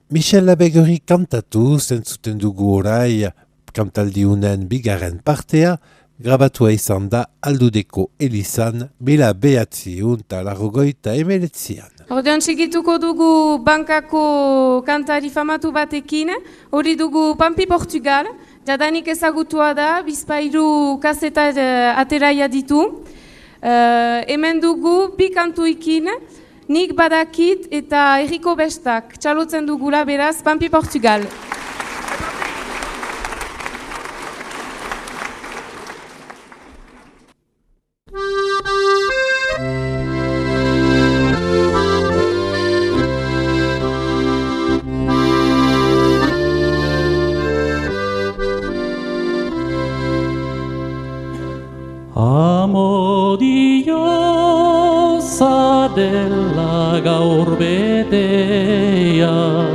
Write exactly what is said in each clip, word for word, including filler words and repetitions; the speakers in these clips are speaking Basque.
Michel Labegori kantatu zentzuten dugu orai kantaldiunen bigarren partea, grabatua izan da Aldudeko Elizan, mila behatziun eta larrogoita emeletzian. Ordean segituko dugu bankako kantari famatu batekin, hori dugu Pampi Portugal, jadanik ezagutua da, bizpairu kaseta uh, ateraia ditu. Uh, hemen dugu bi kantuikin, Nik badakit eta Erriko bestak, txalotzen dugula beraz, Pampi Portugal. Amodiosa dela gaur betea,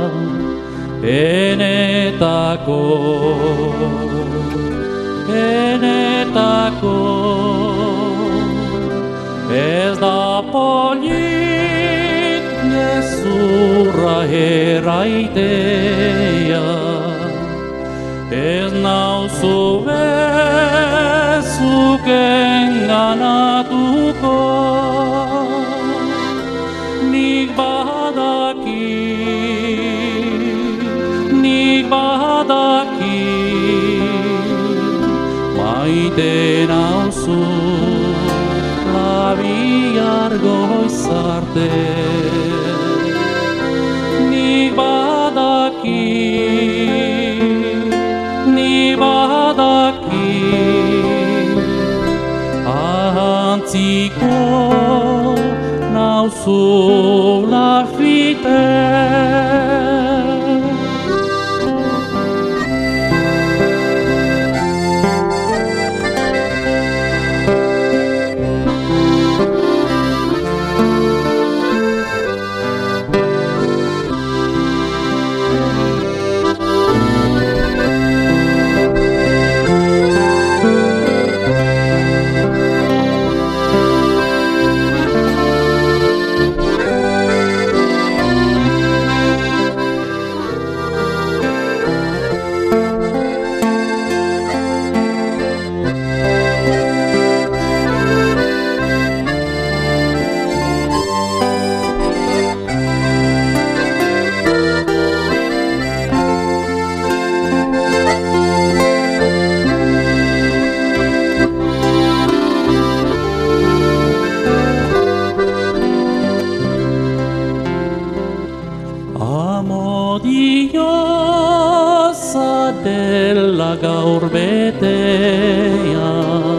enetako, enetako, ez da polit gezurra erraitea, ez nauzu bezuk enganatuko, nik badaki, nik badaki, maite nauzu labiar goizarte. Nik badaki, nik badaki, antziko nauzu lafite. Amodiosa dela gaur betea,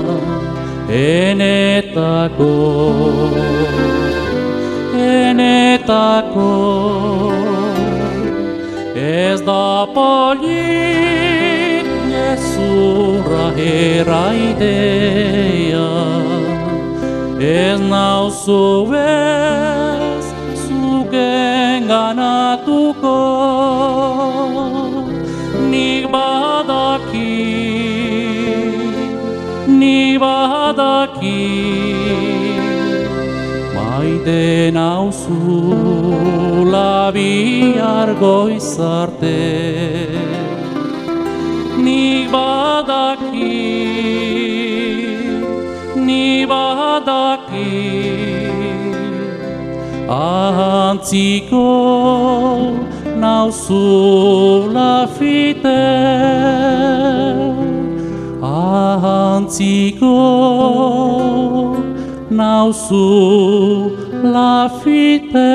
enetako, enetako, ez da polit gezurra erraitea, ez nauzu bez zuk enganatuko, nik badaki, nik badaki, maite nauzu labiar goizarte. Nik badaki, nik badaki, antziko nauzu lafite, antziko nauzu lafite.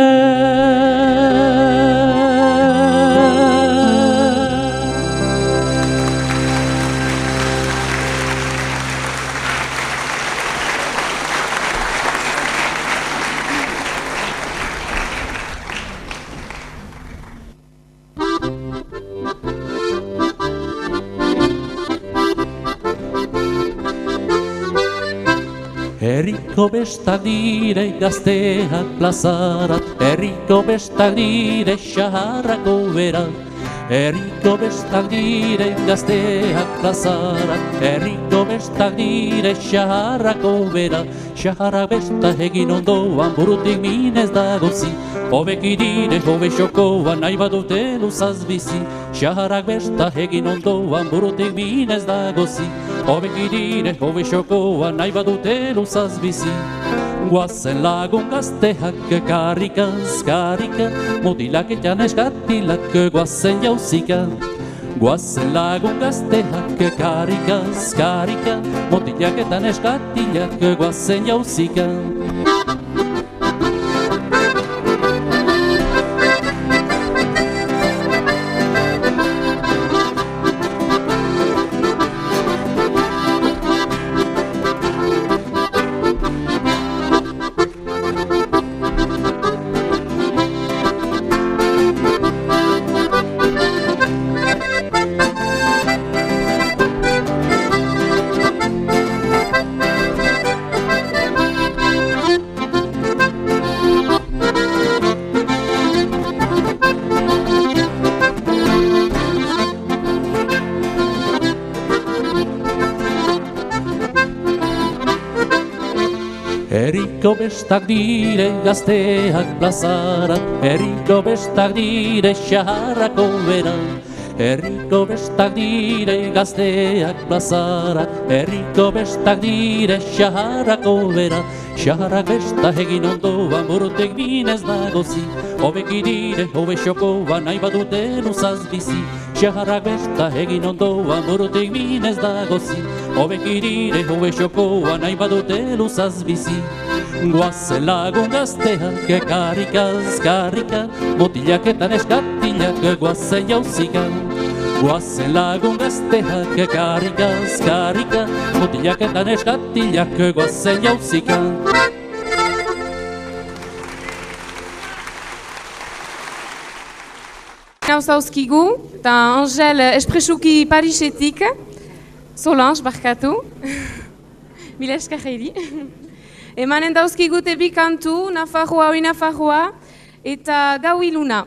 Herriko bestak dire gazteak plazarat, herriko bestak dire xaharrako berat, Herriko bestak dire gazteak plazara, herriko bestak dire xaharrako bera, xaharrak besta egin ondoan burutik minez dagozi, hobeki dire hobe xokoan nahi badute luzaz bizi, xaharrak besta egin ondoan burutik minez dagozi, hobeki dire hobe xokoan nahi badute luzaz bizi. Guazen lagun gazteak karrikaz, karrika, mutilak eta neskatilak guazen jauzika. Guazen lagun gazteak karrikaz, karrika, mutilak eta neskatilak guazen jauzika. Herriko bestak dire gazteak plazara, herriko bestak dire xaharrako bera. Herriko bestak dire gazteak plazara, herriko bestak dire xaharrako bera. Xaharrak besta egin ondoan burutek binez dagozi, hobeki dire hobe xokoan nahi badute luzaz bizi. Xaharrak besta egin ondoan burutek binez dagozi, hobeki dire hobe xokoan nahi badute luzaz bizi. Guazen lagun gazteak karrikaz, karrika, mutilak eta neskatilak guazen jauzika. Guazen lagun gazteak karrikaz, karrika, mutilak eta neskatilak guazen jauzika. Hau zauzkigu, eta Angel espresuki Parisetik, Solange barkatu, mila esker heidi. Emanen dauzkigute bi kantu, Nafarroa hoi Nafarroa, eta Gau iluna.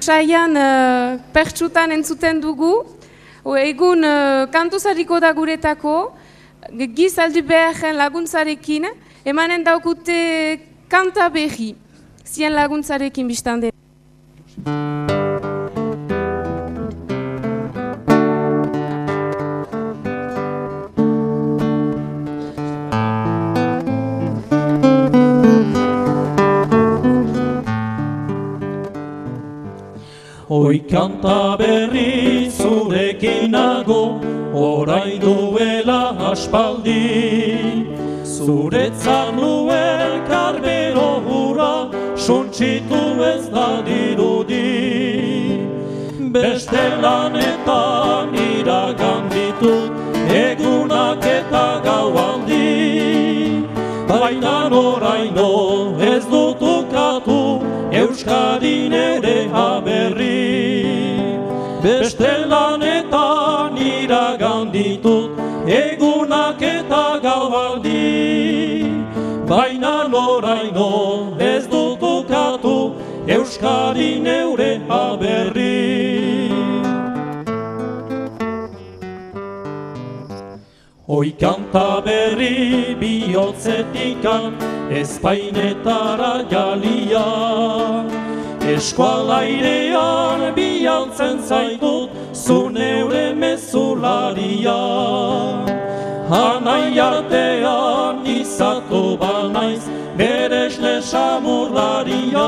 Saian uh, pertsutan entzuten dugu, o, egun uh, kantuzariko da guretako, gizaldu beharen laguntzarekin, emanen daukute kanta behi, zien laguntzarekin biztande. Oi kanta berri zurekin nago, orain duela aspaldi. Zuretzat nuen karbero hura, suntsitu ez da dirudi. Beste lanetan iragan ditut, egunak eta gaualdi. Baina oraino ez dut ukatu, Euskadin ere aberri. Beste lanetan iragan ditut, egunak eta gaualdi. Baina oraino ez dut ukatu, Euskadin ere aberri. Oi kanta berri bihotzetikan, ezpainetara jalia. Eskualairean bialtzen zaitut, zu neure mezularia. Anai artean izatu banaiz, beresle samurlaria.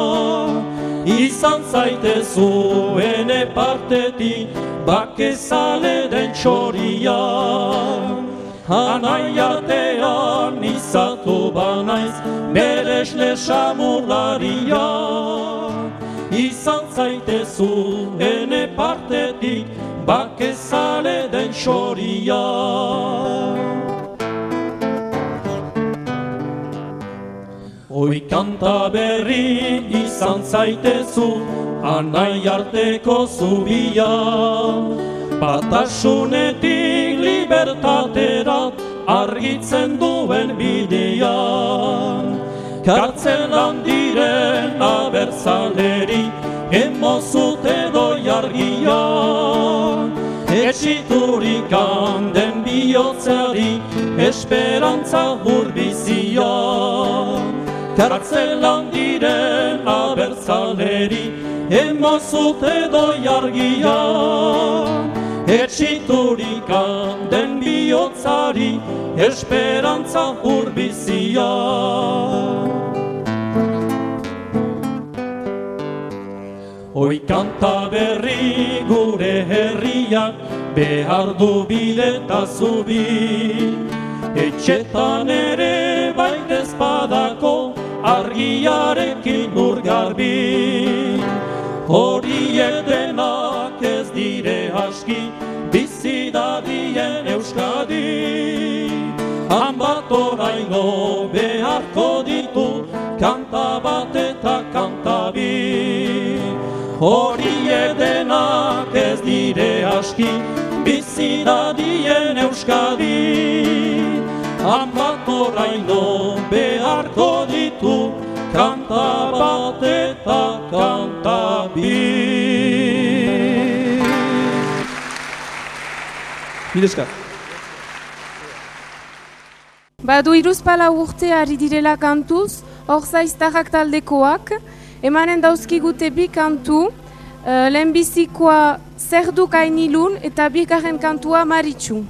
Izan zaitezu ene partetik, bakezale den txoria. Anai artean izatu banaiz, beresle samurlaria. Izan zaitezu ene partetik, bakezale den txoria. Oi kanta berri izan zaitezu, anai arteko zubia. Batasunetik libertaterat argitzen duen bidea. Kartzelan diren abertzaleri, emozute doi argia. Etxiturik handen bihotzeari, esperantza hurbizia. Kartzelan diren abertzaleri, emozute doi argia. Etxiturik handen bihotzari, esperantza hurbizia. Oi kanta berri gure herriak, behar du bide eta zubi. Etxetan ere baita ezpadako, argiarekin urgarbi. Horiek denak ez dire aski, bizi dadien Euskadi. Hanbat oraino beharko ditu, kanta bat eta kanta bi. Horiek denak ez dire aski, bizi dadien Euskadi. Hanbat oraino beharko ditu, kanta bat eta kanta bi. Bidezka. Badu iruzpala urte ari direla kantuz, hor zaiztarrak taldekoak, emanen dauzkigute bi kantu, uh, lehenbizikoa zer duk hainilun eta bigarren kantua Maritxu.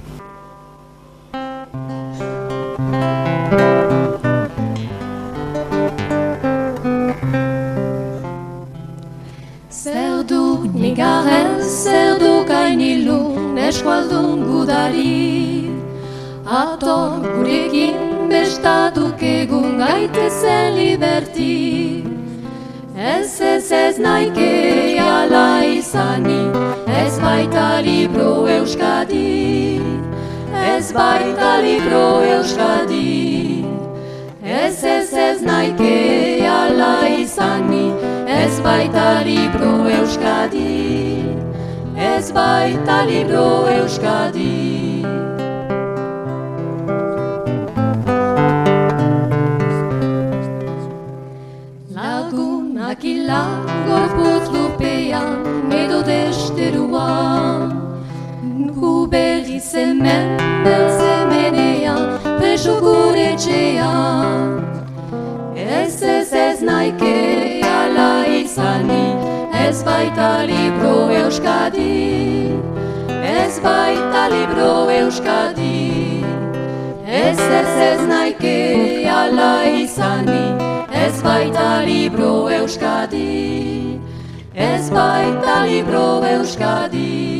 Zer duk nigarren, zer duk hainilun, eskualdun gudari. Ator gurekin bestatuk egun gaitezen liberti. Ez ez ez naike ala izani, ez baita libro Euskadi. Ez baita libro Euskadi. Ez ez ez naike ala izani, ez baita libro Euskadi. Ez baita libro Euskadi. Lagunak ilan gorputz lupe batean edo desteruan. Gu berriz hemen beltzemenean, preso gure etxean. Ez ez ez naike ala izanik, ez baita libro Euskadi, ez baita libro Euskadi. Ez ez ez naike ala izanik, ez baita libro Euskadi, ez baita libro Euskadi.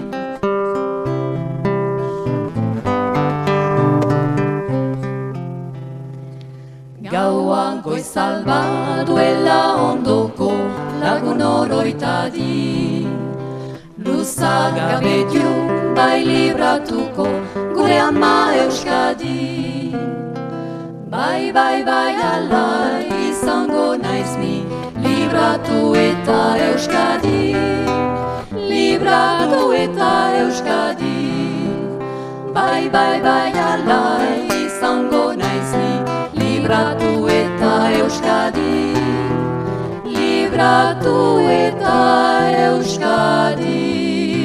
Gauan goizalba duela ondoko lagun oroitadi. Luzak gabetiun bai libratuko gure ama Euskadi. Bai, bai, bai, ala izango naiz mi, libratu eta Euskadi, libratu eta Euskadi. Bai, bai, bai, ala izango naiz mi, libratu eta Euskadi, libratu eta Euskadi.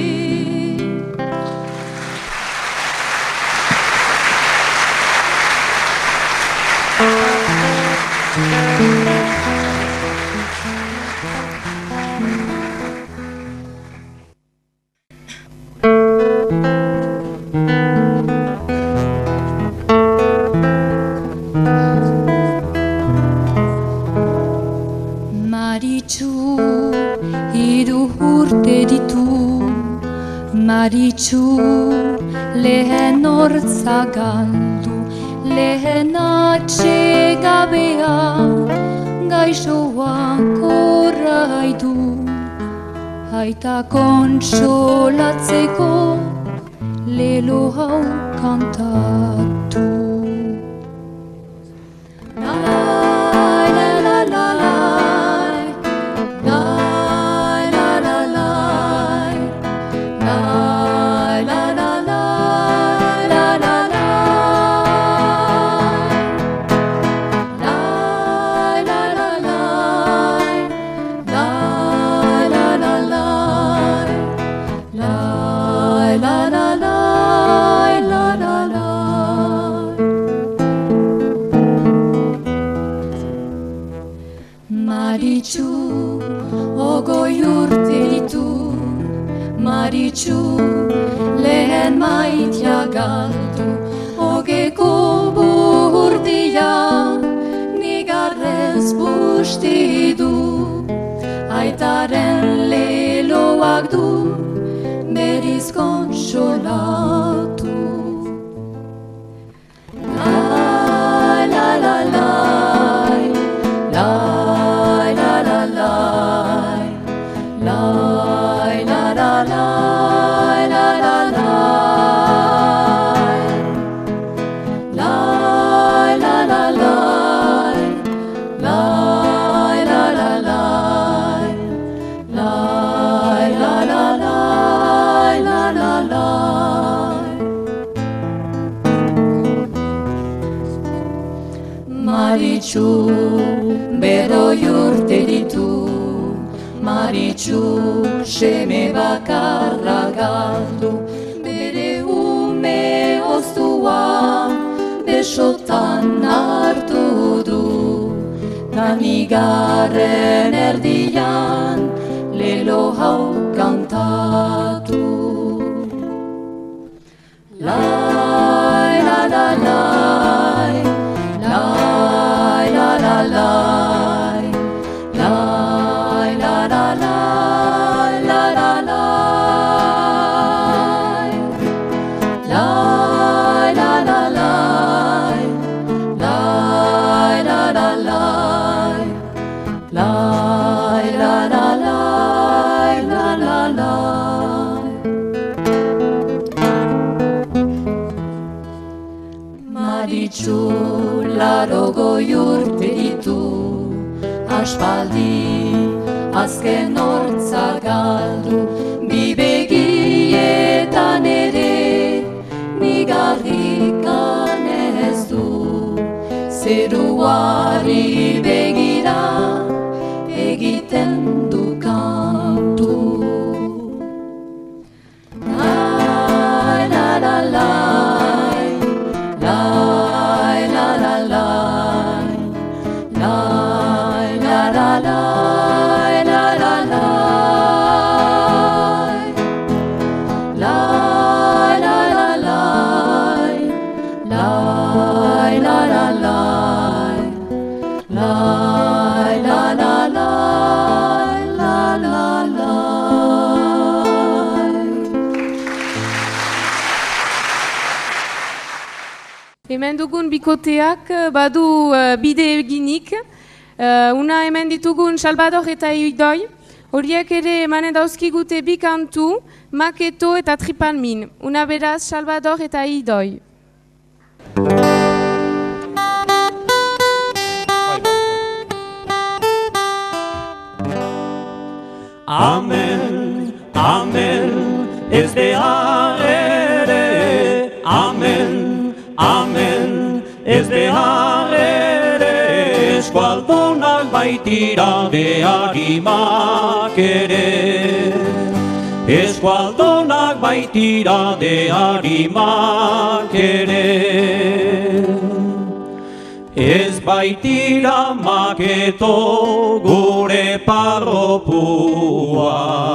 Maritxu, lehen hortza galdu, lehen atxegabea, gaixoak orraidu, aita kontsolatzeko, lelo hau kantatu. Maritxu, lehen maitia galdu, ogeko burdia, nigarrez busti du, aitaren leloak du, beriz kontsolatu. Lai, la, la, lai, lai, la, la, lai, lai, la, la, lai, la, la, lai, lai, la, la, lai, lai, la, la, lai, lai, la, la, lai, la, la, lai. Maritxu, berroi urte ditu, Maritxu, seme bakarra galdu, bere ume oztua, besotan hartu du, tanigarren erdian, lelo hau kantatu. Lai, la, la, lai, lai, la, la, lai, lai, la, la, lai, la, la, lai, lai, la, la, lai, lai, la, la, lai, lai, la, la, lai, la, la, lai. Maritxu, larogoi urte ditu, aspaldi, azken hortza galdu, bi begietan ere, nigarrikan ez du, zeruari begira, egiten du kantu. hemen dugun bikoteak badu uh, bide eginik. Uh, una hemen ditugun Salvador eta Idoi. Horiek ere emanen dauzkigute bi kantu, Maketo eta Tripalmin. Una beraz Salvador eta Idoi. Amen, amen, ez behar ere. Amen, amen, ez behar ere. Eskualdunak baitira beharimak ere. Eskualdunak baitira beharimak ere. Ez baitira Maketo gure parropua.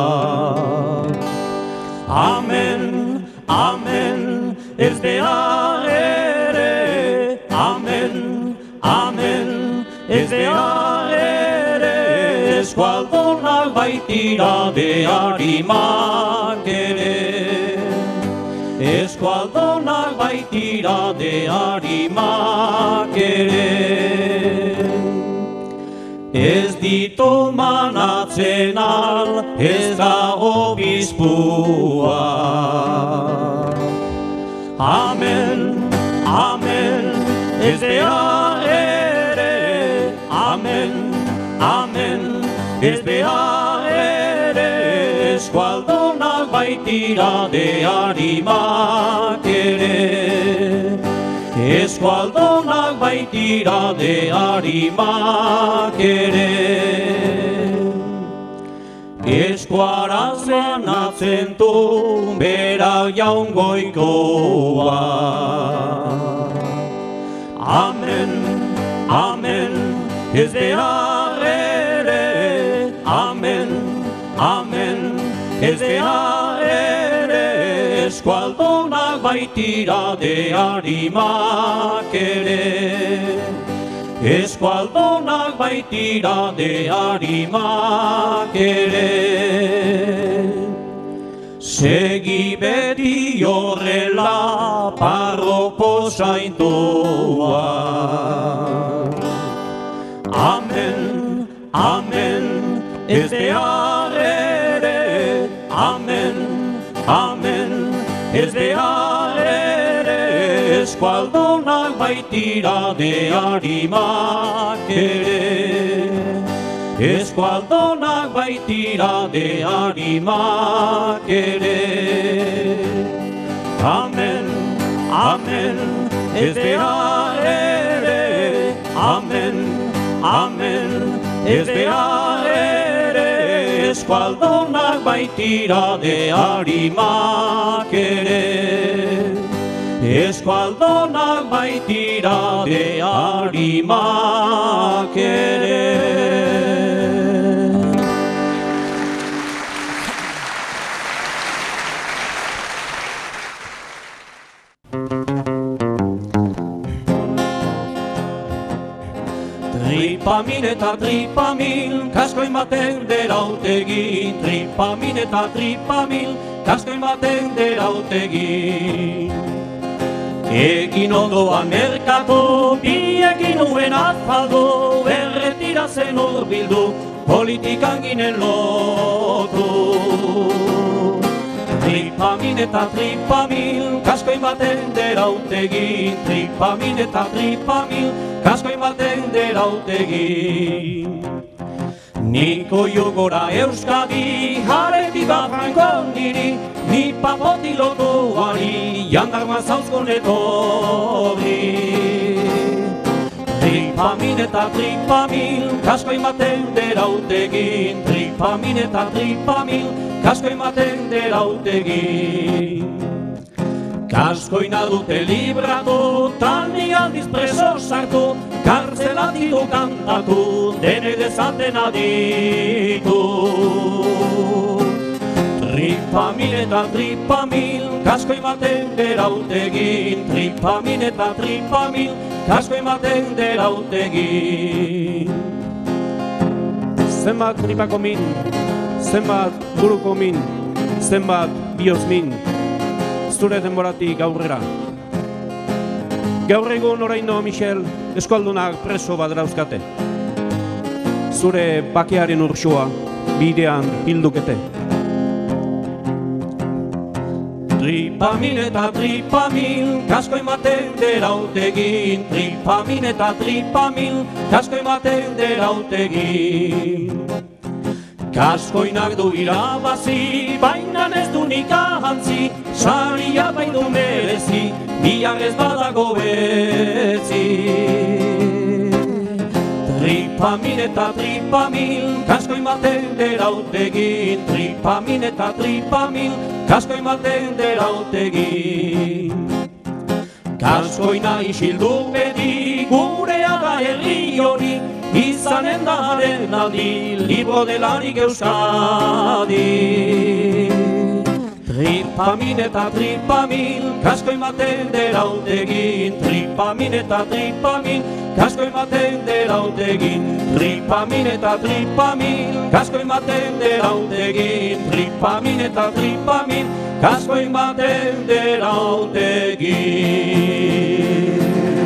Amen, amen, ez behar ere. Amen, amen, ez behar ere. Eskualdunak baitira beharimak ere. Eskualdunak baitira beharimak ere. Ez ditu manatzen al, ez da obispua. Amen, amen, ez behar ere. Amen, amen, ez behar ere. Eskualdunak baitira beharimak ere. Eskualdunak baitira beharimak ere. Eskuaraz banatzen du berak jaungoikoa. Amen, amen, ez behar ere. Amen, amen, ez behar ere. Eskualdunak baitira beharimak ere. Eskualdunak baitira beharimak ere. Segi beti horrela parropo zaintua. Amen, amen, ez behar ere. Amen, amen, ez behar ere. Eskualdunak baitira beharimak ere. Eskualdunak baitira beharimak ere. Amen, amen, ez behar ere. Amen, amen, ez behar ere. Eskualdunak baitira beharimak ere. Eskualdunak baitira beharimak ere. Tripamin eta tripamil, kaskoin baten derautegin. Tripamin eta tripamil, kaskoin baten derautegin. Egin ondoan merkatu, biekin nuen azaldu, erretira zen urbildu, politikan ginen lotu. Tripamin eta tripamil, kaskoin baten derautegin. Tripamin eta tripamil, kaskoin baten derautegin. Niko jogora Euskadi, jareti bat frankon niri, ni papoti lotuari, jandarma zauzkon etorri. Tripamin eta tripamil, kaskoin baten derautegin. Tripamin eta tripamil, kaskoin baten derautegin. Kaskoina dute libratu, tani aldiz preso sartu, kartzelat ditu kantatu, dene dezaten aditu. Tripamin eta tripamil, kaskoin baten derautegin. Tripamin eta tripamil, kaskoin baten derautegin. Zenbat tripako min, zenbat buruko min, zenbat bioz min, zure denboratik aurrera. Gaur egun oraino, Michel, eskualdunak preso bat dauzkate. Zure bakearen urtsua bidean bildukete. Tripamin eta tripamil, kasko ematen derautegin. Tripamin eta tripamil, kasko ematen derautegin. Kaskoinak du irabazi, baina ez du nik ahantzi, saria baitu merezi, bihar ez badago betzi. Tripamin eta tripamil, kasko ematen derautegin. Tripamin eta tripamil, kasko ematen derautegin. Kaskoina isildu bedi, gurea da herri hori, izanen daren aldi, libro delarik Euskadi. Tripamin eta tripamil, kasko ematen derautegin. Tripamin eta tripamil, kasko ematen derautegin. Tripamin eta tripamil, kasko ematen derautegin. Tripamin eta tripamil, kasko ematen derautegin.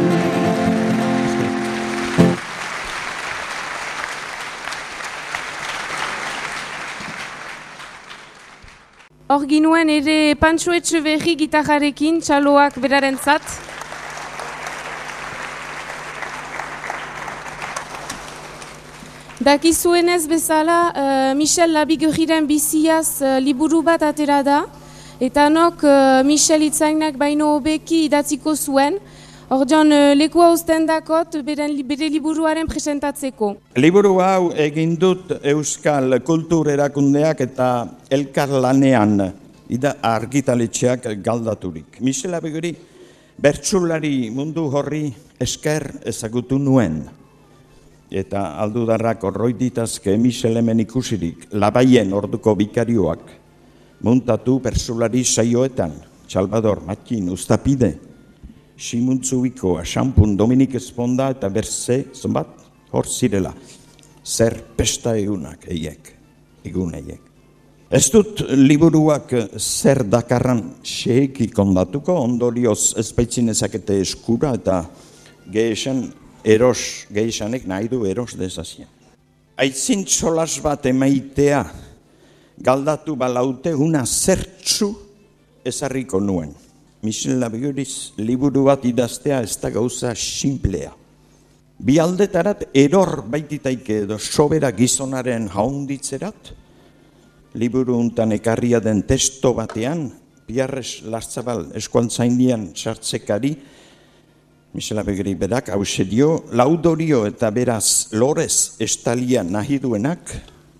Hor ginuen ere Pantxo Etxeberri gitarrarekin, txaloak berarentzat. Dakizuenez bezala, uh, Michel Labigorriren biziaz uh, liburu bat atera da, eta nok uh, Michel itzainak baino hobeki idatziko zuen, ordean uh, lekua uzten dakot bere, bere liburuaren presentatzeko. Liburu hau egin dut Euskal Kultur Erakundeak eta elkarlanean ida argitaletxeak galdaturik. Michel Labigorri bertsulari mundu horri esker ezagutu nuen. Eta aldudarrak orroi ditazke Michel hemen ikusirik labaien orduko bikarioak muntatu bertsulari saioetan, Salvador Matin, Uztapide, Simuntzubiko, Xampun, Dominik Esponda eta berze, zonbat, hor zirela, zer pesta egunak eiek, egun eiek. Ez dut liburuak zer dakarran xeeki kondatuko, ondorioz ezpaitzin ezakete eskura eta gehesen eros, gehixanek nahi du eros dezazien. Aitzin solas bat emaitea galdatu balaute una zertzu ezarriko nuen. Michel Labigorriz liburu bat idaztea ez da gauza simplea. Bi aldetarat eror baititaike edo sobera gizonaren jaunditzerat, liburu untan ekarria den testo batean, Piarres Larzabal eskualtzaindian sartzekari, Michel Labigorri berak hause dio, laudorio eta beraz lorez estalian nahi duenak,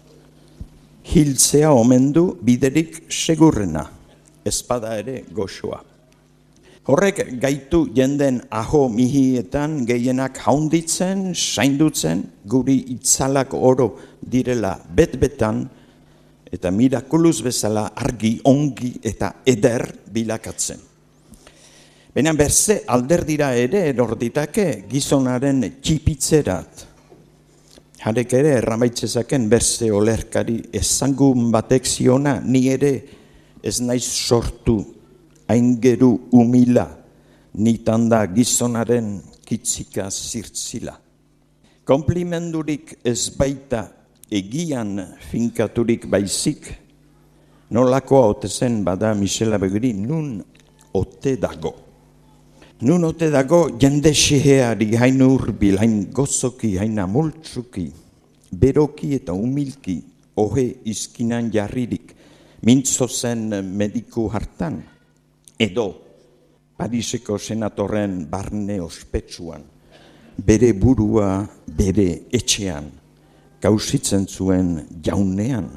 hiltzea omendu biderik segurrena, ezpada ere goxoa. Horrek gaitu jenden aho mihietan gehienak jaunditzen, saindutzen, guri itzalak oro direla bet-betan, eta mirakuluz bezala argi, ongi eta eder bilakatzen. Baina berze alderdira ere erorditake gizonaren txipitzerat. Harek ere erramaitzezaken berze olerkari ezangun batek ziona, ni ere ez naiz sortu aingeru umila, nitan da gizonaren kitzika zirtzila. Konplimendurik ez baita egian finkaturik baizik, nolakoa ote zen bada Michel Labigorri nun ote dago. Nun ote dago jende xeheari hain urbil, hain gozoki, hain amultzuki, beroki eta humilki, ohe izkinan jarririk, mintzo zen mediku hartan, edo Pariseko senatorren barne ospetsuan, bere burua bere etxean, gauzitzen zuen jaunean.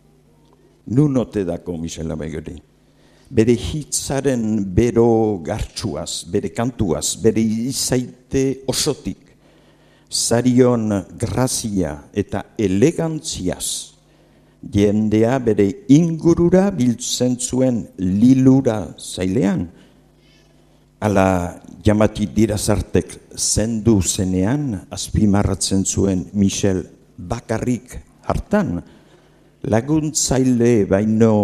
Nun ote dako Michel Labigorri. Bere hitzaren bero gartsuaz, bere kantuaz, bere izaite osotik, zarion grazia eta elegantziaz, jendea bere ingurura biltzen zuen lilura zailean, ala jamati dirazartek zendu zenean, azpimarratzen zuen Michel bakarrik hartan, laguntzaile baino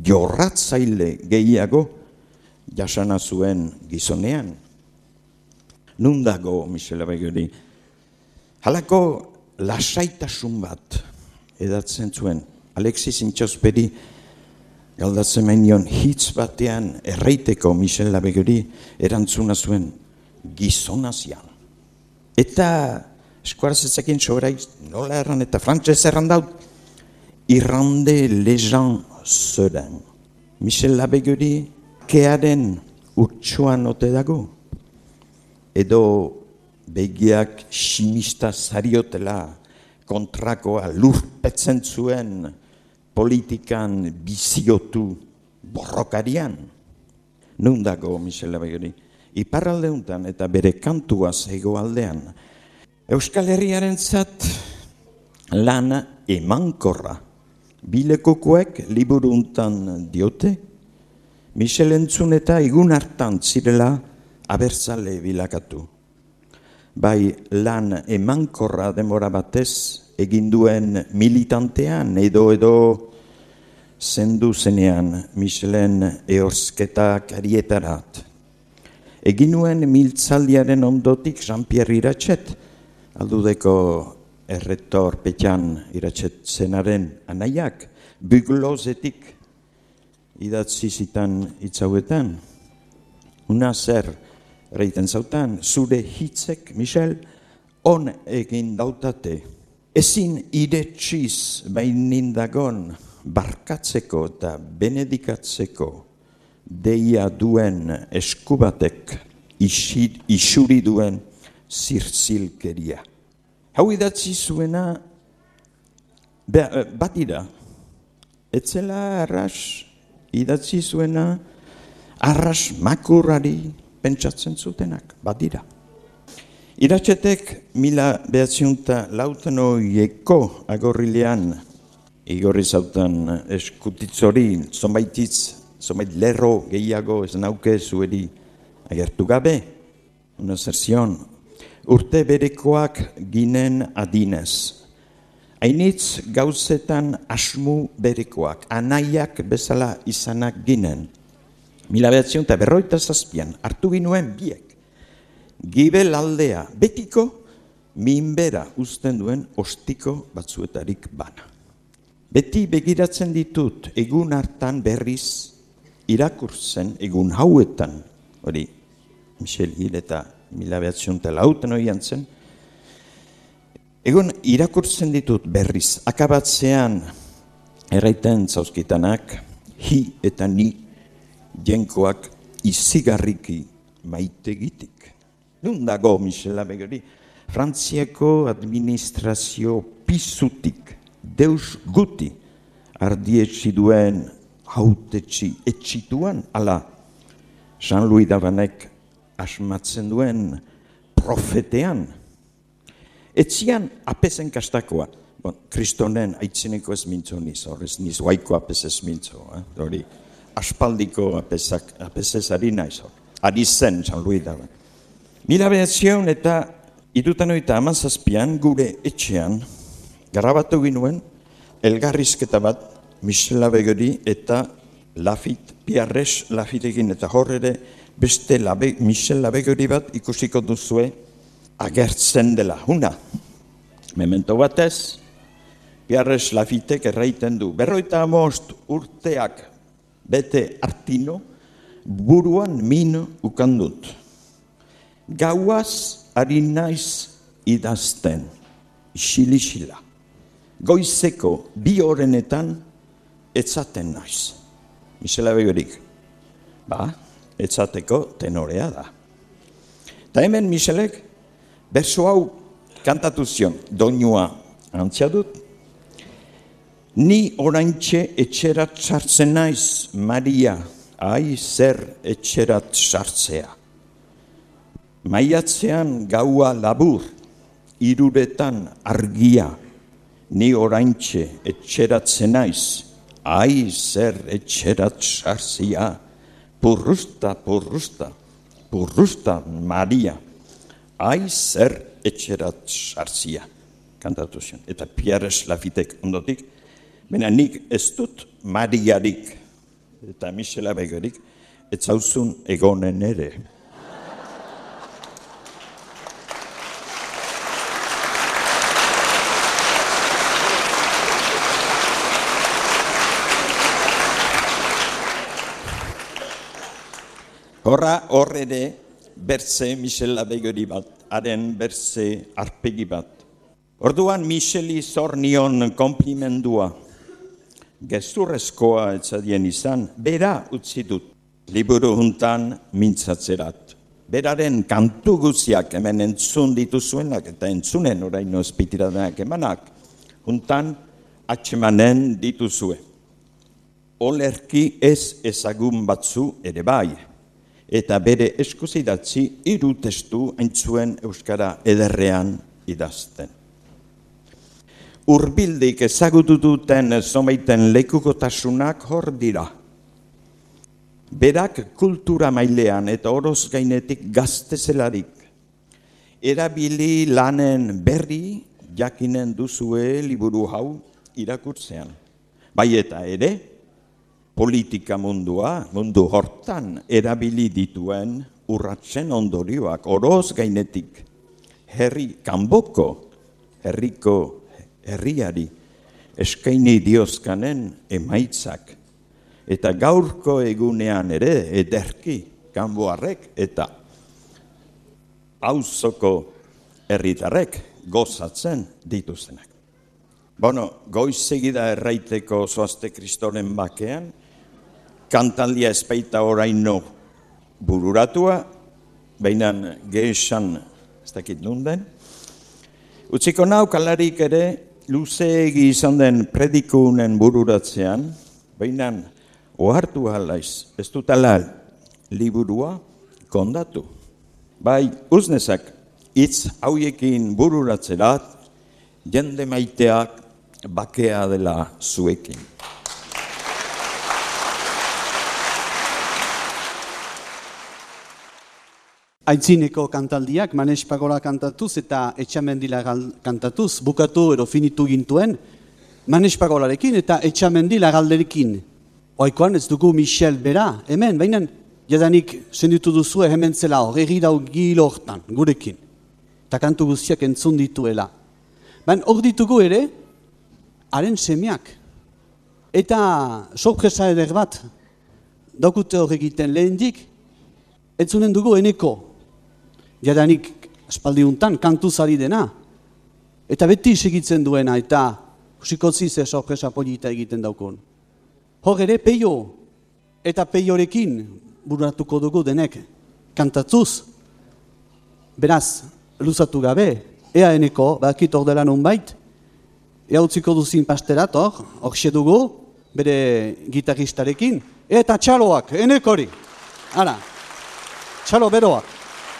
jorratzaile gehiago jasana zuen gizonean. Nun dago, Michel Abeguri. Halako lasaitasun bat edatzen zuen. Alexis Intxausperi galdatzen mainion hitz batean erraiteko Michel Abeguri erantzuna zuen gizonazian. Eta eskuaraz ezakin soberai nola erran eta frantzez erran daut. Irrande lejan zeren. Michel Abeguri kearen urtsuan ote dago. Edo begiak simista zariotela kontrakoa lurpetzen zuen politikan biziotu borrokarian. Nun dago Michel Abeguri. Iparralde untan eta bere kantuaz hegoaldean. Euskal Herriaren zat lan emankorra. Bilekokoek liburu untan diote. Michel entzun eta egun hartan zirela abertzale bilakatu. Bai lan emankorra demora batez egin duen militantean edo edo zendu zenean Michelen ehorzketak arietarat. Egin nuen miltzaldiaren ondotik Jean-Pierre Iratxet, aldudeko erretor Petxan Iratxet zenaren anaiak, buglozetik idatzi zitan hitzauetan. Una zer reiten zautan, zure hitzek, Michel, on egin dautate. Ezin iretxiz bainindagon barkatzeko eta benedikatzeko deia duen eskubatek isuri duen zirzilkeria. Hau idatzi zuena batira, etzela arras idatzi zuena arras makurrari pentsatzen zutenak, badira. Iratxetek mila behatziunta lauten oieko agorrilean igorri zautan eskutitzori, zonbaititz, zonbait lerro gehiago ez nauke zueri agertu gabe. Una zerzion, urte berekoak ginen adinez. Hainitz gauzetan asmu berekoak, anaiak bezala izanak ginen. Mila behatzion eta berroita zazpian, hartu ginuen biek. Gibel aldea betiko, minbera uzten duen ostiko batzuetarik bana. Beti begiratzen ditut egun hartan berriz irakurtzen, egun hauetan, hori Michel Hil eta mila behatzion eta lauten oian zen, egun irakurtzen ditut berriz, akabatzean erraiten zauzkitanak, hi eta ni jenkoak izigarriki maitegitik. Nun dago, Michel Abeguri, Frantziako administrazio pisutik, deus guti, ardietsi duen hautetsi etxituan, ala, Jean-Louis Davanek asmatzen duen profetean. Etzian apezen kastakoa, bon, kristonen aitzineko ez mintzo niz, horrez niz guaiko apez ez mintzo, eh? Hori, aspaldiko apezak, apezez ari naiz, ari zen Jean-Louis Davanek. Mila behatzion eta irutan oita amazazpian gure etxean garabatu ginuen elgarrizketa bat Michel Abeguri eta Lafit, Pierres Lafitekin eta horre beste Labe, Michel Abeguri bat ikusiko duzue agertzen dela. Una, memento batez, Pierres Lafitek erraiten du. Berroita amost urteak bete artino buruan min ukandut. Gauaz ari naiz idazten, xili-xila. Goizeko bi horrenetan etzaten naiz. Michel Abegurik, ba, etzateko tenorea da. Ta hemen Michelek berso hau kantatu zion, doinua antzia dut. Ni oraintxe etxerat sartzen naiz, Maria, ai zer etxerat sartzea. Maiatzean gaua labur, iruretan argia, ni oraintxe etxeratzen naiz, ai zer etxerat sartzea. Purrusta, purrusta, purrusta Maria, ai zer etxerat sartzea. Kantatu zion. Eta Pierres Lafitek ondotik, baina nik ez dut Mariarik, eta Michel Abegurik, ez zauzun egonen ere. Horra hor ere berze Michel Labegori bat, haren berze arpegi bat. Orduan Micheli zor nion konplimendua, gezurrezkoa etzadien izan, bera utzi dut, liburu juntan mintzatzerat. Beraren kantu guziak hemen entzun dituzuenak eta entzunen oraino espitiradenak emanak, juntan atxemanen dituzue. Olerki ez ezagun batzu ere bai, eta bere eskuzidatzi hiru testu aintzuen euskara ederrean idazten. Urbildik ezagutu duten zomeiten lekukotasunak hor dira. Berak kultura mailean eta oroz gainetik gaztezelarik. Erabili lanen berri jakinen duzue liburu hau irakurtzean. Bai eta ere, politika mundua, mundu hortan erabili dituen urratsen ondorioak oroz gainetik. Herri kanboko, herriko herriari eskaini diozkanen emaitzak. Eta gaurko egunean ere ederki kanboarrek eta auzoko herritarrek gozatzen dituztenak. Bueno, goizegida erraiteko zoazte Kristoren bakean, kantaldia espaita oraino bururatua, bainan gehesan ez dakit nunden. Utziko nau kalarik ere, luzeegi izan den predikunen bururatzean, bainan ohartu halaiz, ez dut ala liburua kondatu. Bai, uznezak, hitz hauekin bururatzerat, jende maiteak bakea dela zuekin. Aitzineko kantaldiak, Manes Pagola kantatuz eta Etxamendila kantatuz, bukatu ero finitu gintuen, Manes Pagolarekin eta Etxamendila galderekin. Oikoan ez dugu Michel bera, hemen, baina jadanik senditu duzue hemen zela hor, egirau gilo hortan, gurekin. Eta kantu guztiak entzun dituela. Baina hor ditugu ere, haren semeak. Eta sorpresa eder bat, daukute hor egiten lehendik, entzunen dugu eneko. Jadanik espaldiuntan kantuzari dena. Eta beti segitzen duena eta usikotzi ze sorpresa polita egiten daukon. Hor ere peio eta peiorekin buratuko dugu denek kantatuz. Beraz, luzatu gabe, ea eneko, bakit hor dela nun bait, ea utziko duzin pasterat hor, hor dugu, bere gitaristarekin, eta txaloak, enekori. Ara, txalo beroak.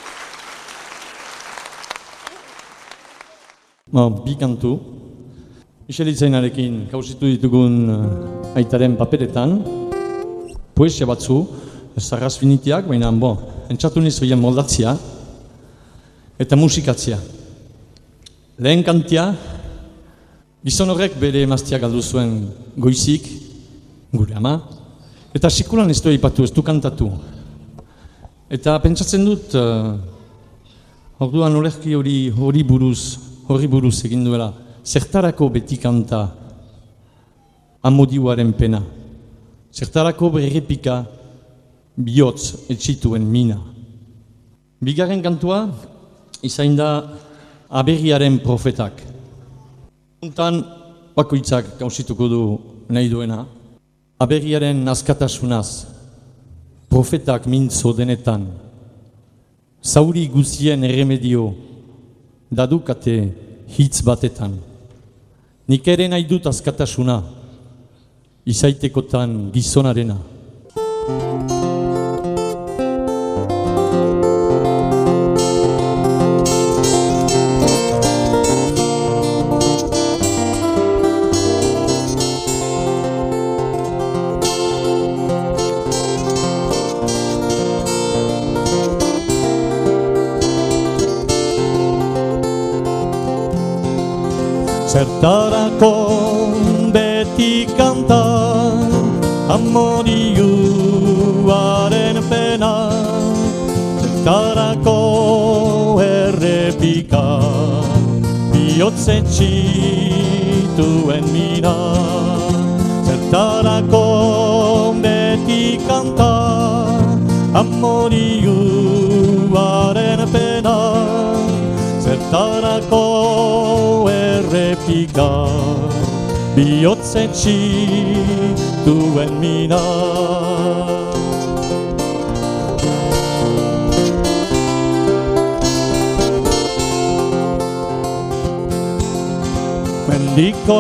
Ba, bi kantu, Michel Itzainarekin kauzitu ditugun uh, aitaren paperetan, poesia batzu, zarraz finitiak, baina, bo, entzatu nizoien moldatzia, eta musikatzia. Lehen kantia, gizon horrek bere emaztia galdu zuen goizik, gure ama, eta sekulan ez du eipatu, ez du kantatu. Eta pentsatzen dut, uh, orduan olerki hori hori buruz, hori buruz egin duela, zertarako beti kanta amodioaren pena, zertarako berrepika bihotz etxituen mina. Bigarren kantua, izain da aberriaren profetak. Hontan bakoitzak gauzituko du nahi duena, aberriaren askatasunaz, profetak mintzo denetan, zauri guzien erremedio, dadukate hitz batetan. Nik ere nahi dut askatasuna, izaitekotan gizonarena. Zertarako beti kanta amorioaren pena, zertarako errepika bihotzen txituen mina. Zertarako beti kanta amorioaren pena, zertarako errepika, bihotzetxi duen mina. Mendiko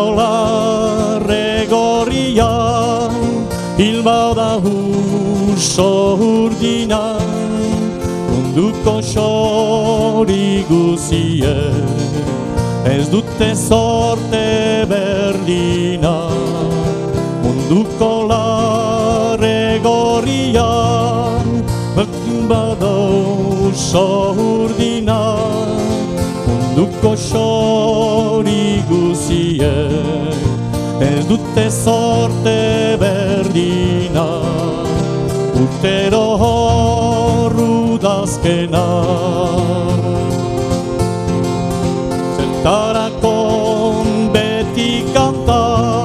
larregorrian, hilbada huso urdinan, munduko xori guziek, ez dute sorte berdina. Munduko larregorrian, hilbada huso urdinan, munduko xori guziek, ez dute sorte berdina. Urtero horrudazkena, zertarako beti kanta,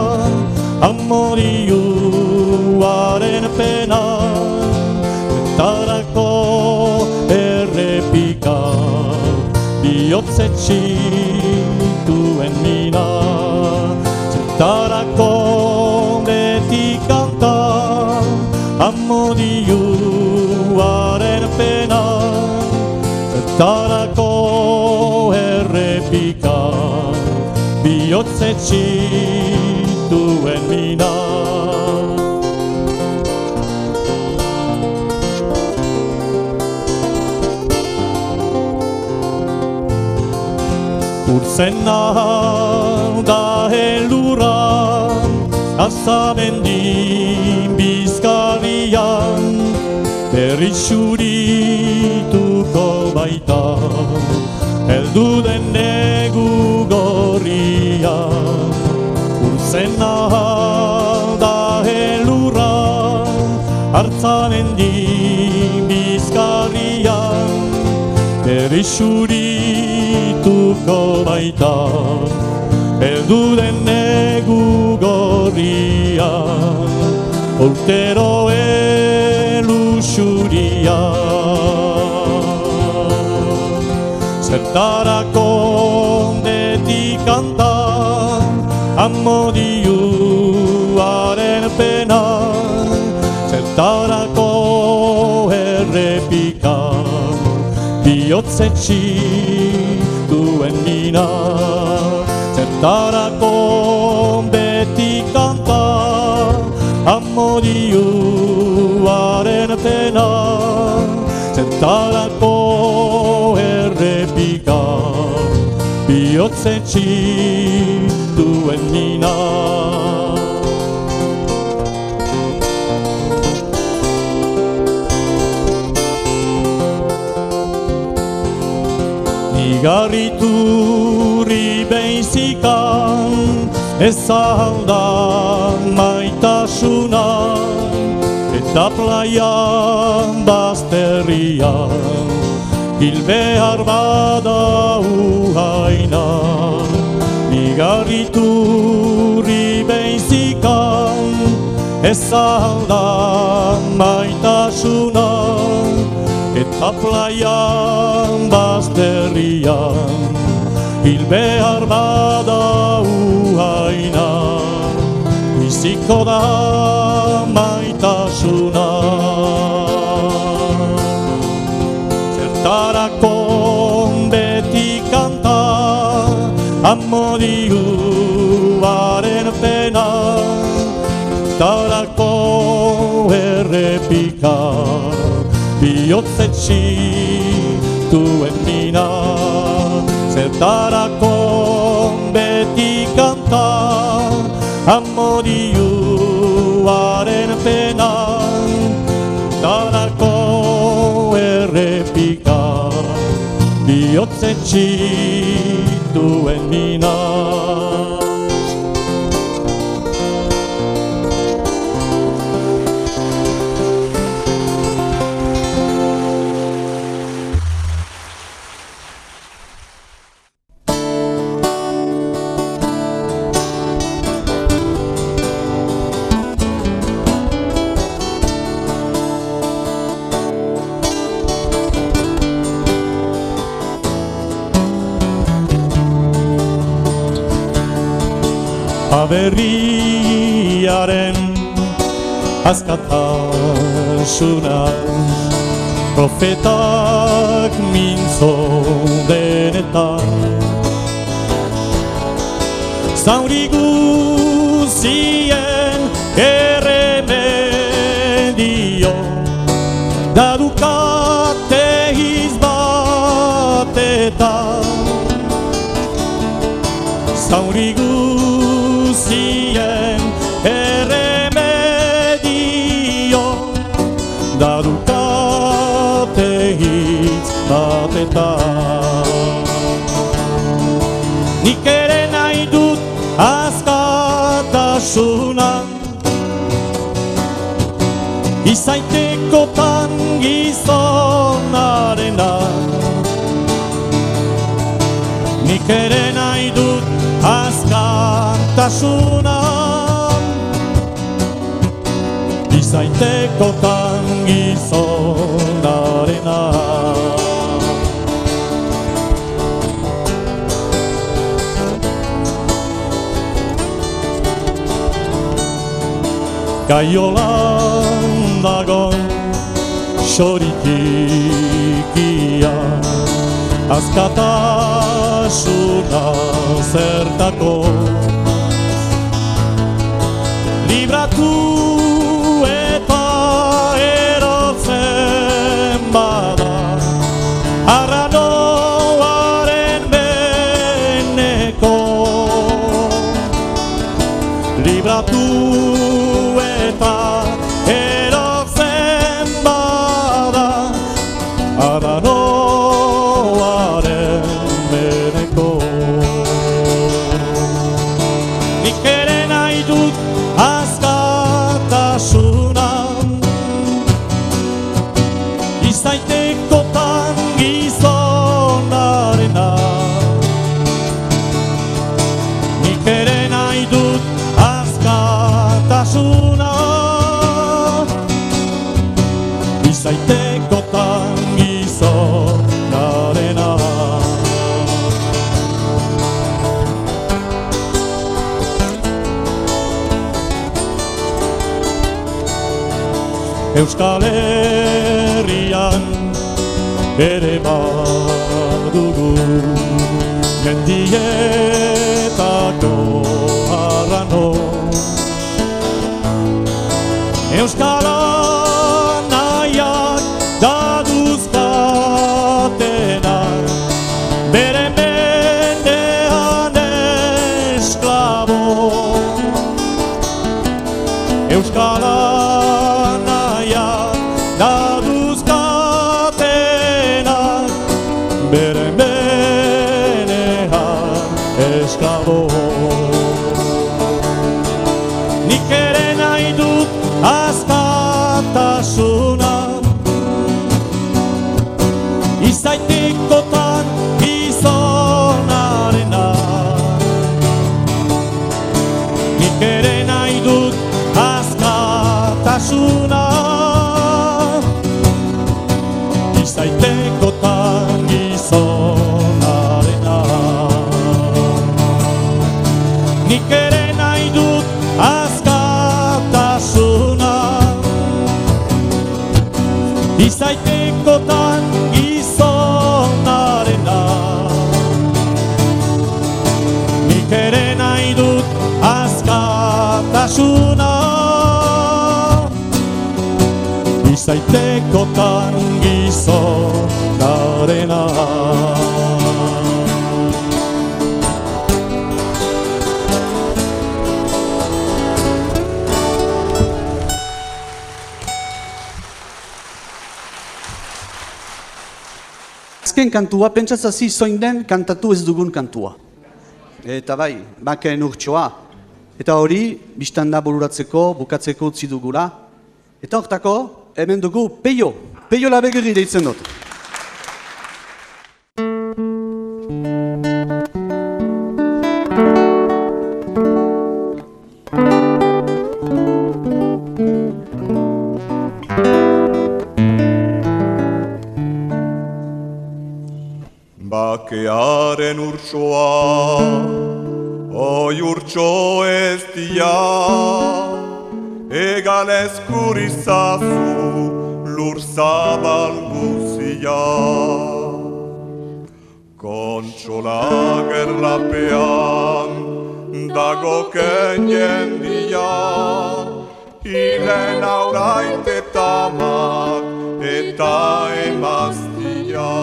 amorioaren pena, zertarako errepika, bihotzetxi duen mina. Zertarako beti kanta, amorioaren pena, zertarako errepika, bihotzetxi duen mina. Urzena da helurra, azamendi bizkarrian, berriz xurituko baita, heldu den negu gorrian. Urzena da helurra, hartzamendi bizkarrian, berriz xurituko baita, heldu den negu gorrian. Urtero eluxuria, zertarako beti kanta, amorioaren pena, zertarako errepika, bihotzetxi duen mina. Zertarako beti kanta, amorioaren pena, zertarako errepika, bihotzetxi duen mina. Igarriturri behizikan, ez alda maitasuna, eta plaian bazterrian, hil behar bada uhaina. Igarriturri behizikan, ez alda maitasuna, eta plaian bazterrian, hil behar bada uhaina. Biziko da maitasuna, zertarako beti kanta, amorioaren pena, zertarako errepika, bihotzetxi duen mina. Zertarako beti kanta, amorioaren pena, zertarako errepika, bihotzetxi duen mina. aberriaren askatasuna, profetak mintzo denetan. Zauri guzien erremedio, dadukate hizbatetan. Zauri guzien erremedio, dadukate hizbatetan. Nik ere nahi dut askatasuna, izaitekotan gizonarena. Nik ere nahi dut askatasuna, izaitekotan gizonarena. Gaiolan dagon xoritikia, askatasuna zertako. Libratu eta erotzen bada, arranoaren beneko. Libratu eta erotzen bada, arranoaren beneko. Nik ere nahi dut askatasuna, izaitekotan gizonarena. Nik ere nahi dut askatasuna, izaitekotan gizonarena. Euskal Herrian ere badugu mendietako arrano. Euskal anaiak daduzkatenak, bere mendean esklabo. Euskal anaiak daduzkatenak, bere mendean esklabo. Nik ere nahi dut askatasuna, izaitekotan gizonarena. Nik ere nahi dut askatasuna, izaitekotan gizonarena. Nik ere nahi dut askatasuna, izaitekotan gizonarena. Nik ere nahi dut askatasuna, izaitekotan gizonarena. Azken kantua, pentsatzazi zoin den kantatu ez dugun kantua. Eta bai, Bakeen Urtsoa. Eta hori, biztanda bururatzeko, bukatzeko utzi dugula. Eta hortako, hemen dugu Peio. Peio Labegirri deitzen dut. Bakearen urtsoa oi urtso ez dia, egal eskurizazu lur zabal guzia. Kontsola gerlapean dago kenien dia, hilen auraitetamak eta emaztia.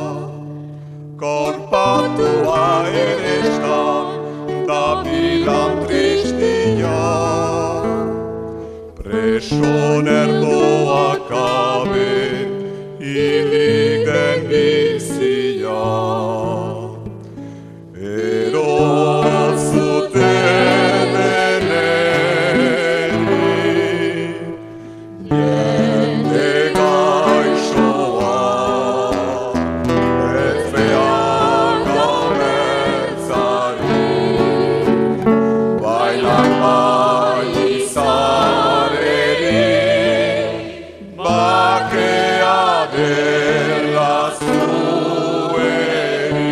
Korpatua erestan da bilan tristia, presoner doak abe hilik den bizia. Erozute deneri, jende gaixoa, ezbeak abertzari, bainak bai izareri, bakea dela zueri.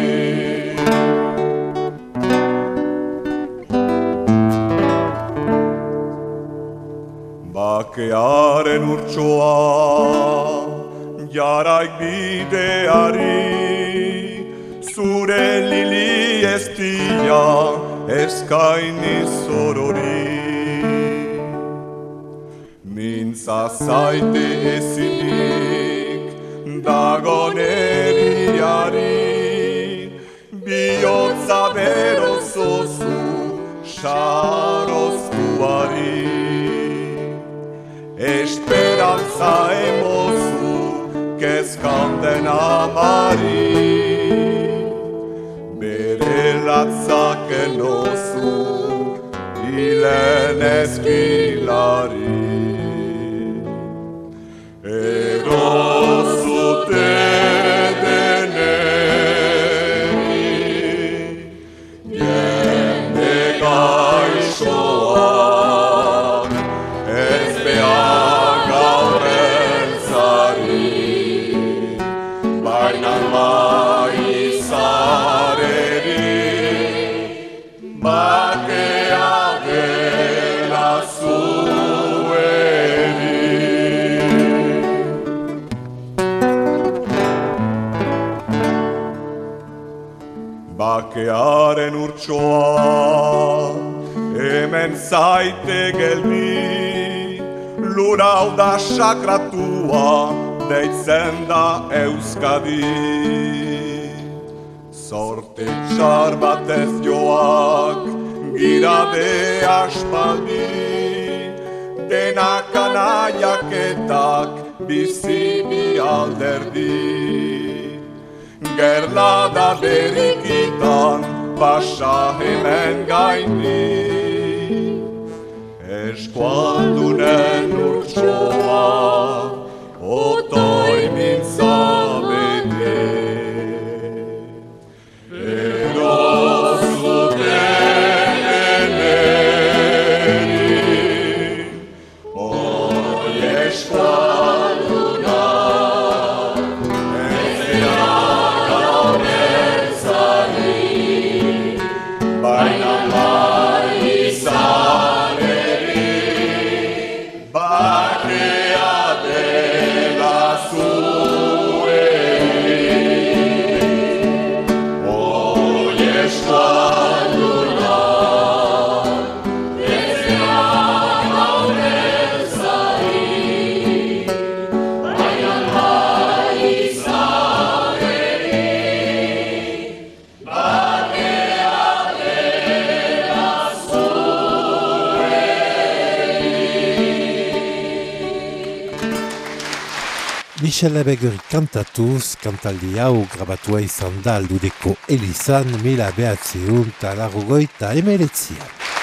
Bakearen urtsoa jaraik bideari, zure lili estia eskaini zorori. Mintza zaite ezinik dagon eriari, bihotza berozozu saroztuari. Esperantza emozu kezkan den amari, bere latzak enozu hilen eskilari. Erozute deneri, jende gaixoa, ezbeak aurrentzari, baina bai izareri, bakea dela zueri. Bakearen urtsoa hemen zaite geldi, lura hau da sakratua deitzen da Euskadi. Zorte txar batez joak gira de aspaldi, denak anaiaketak bizi bi alderdi. Gerla da berikitan pasa hemen gaindi, eskualdunen urtsoa otoi mintza bete. Erozute deneri, oi eskualduna, ezbeak abertzari, baina bai izareri, bakea dela zueri. Oi eskualduna, ezbeak abertzari, baina bai izareri, bakea dela zueri. Michel Lebeguri kantatuz, kantaldi hau grabatua izan da Aldudeko elizan mila behatziehun eta laurogeita hemeretzian.